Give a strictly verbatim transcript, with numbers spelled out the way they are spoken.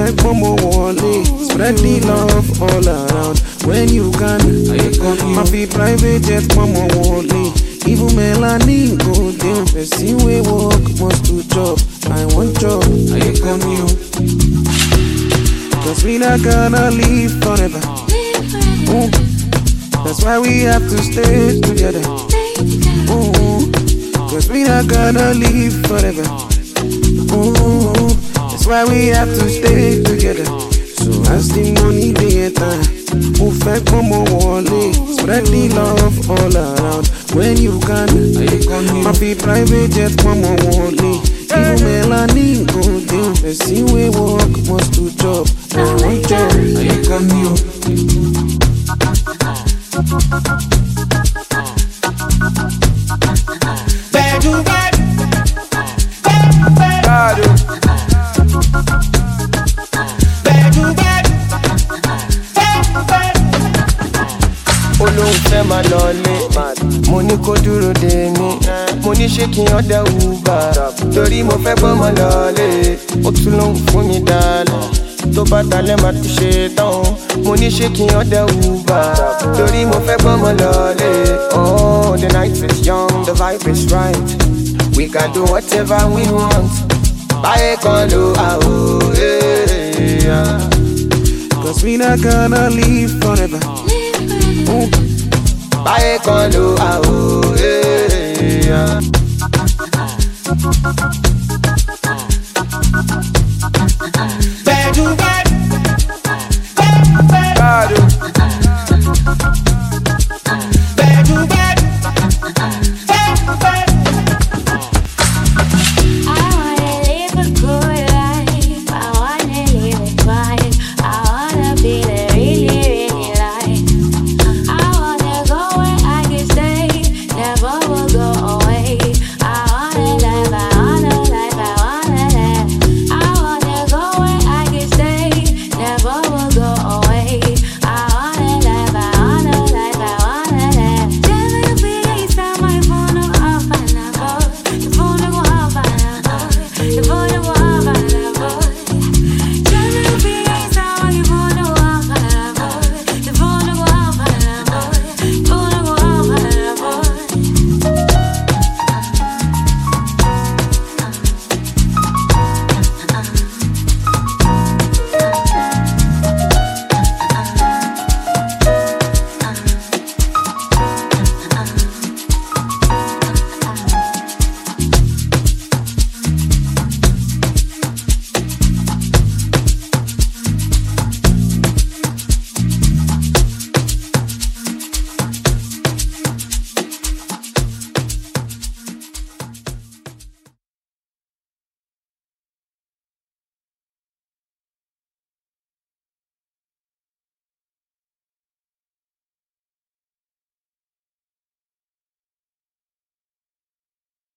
fẹ́ gbọ́mọ wọlé. Spread the love all around. When you can, my be private jet gbọ́mọ wọlé. Even Melanie go down. Person we work wants to chop. I want job. I come you. Cause we not gonna live forever. Ooh. That's why we have to stay together. Ooh. Cause we not gonna live forever. Ooh. That's why we have to stay together. So as the money they enter, move back from more wallet. Spread the love all around. When you can, my be private jet from more wallet. Even Melanie go down. Person we work wants to chop. I want job. I come you. Bad, bad, bad, bad. Olóhùn fẹ́ máa lọlé, mo ní kó dúró dè mí. Mo ní ṣé kí n ọ̀dẹ̀ Uber, torí mo fẹ́ gbọ́mọ lọlé. Ó tún lóhùn fún mi dálẹ̀, tó bá dalẹ̀ máa ti ṣe tán. Mo ní ṣé kí n ọ̀dẹ̀ Uber, torí mo fẹ́ gbọ́mọ lọlé. Oh, the night is young, the vibe is right. We can do whatever we want. Báyé kan ló àwọ̀, yeah. Cause we not gonna live forever. Ooh. Báyé kan ló àwọ̀, yeah.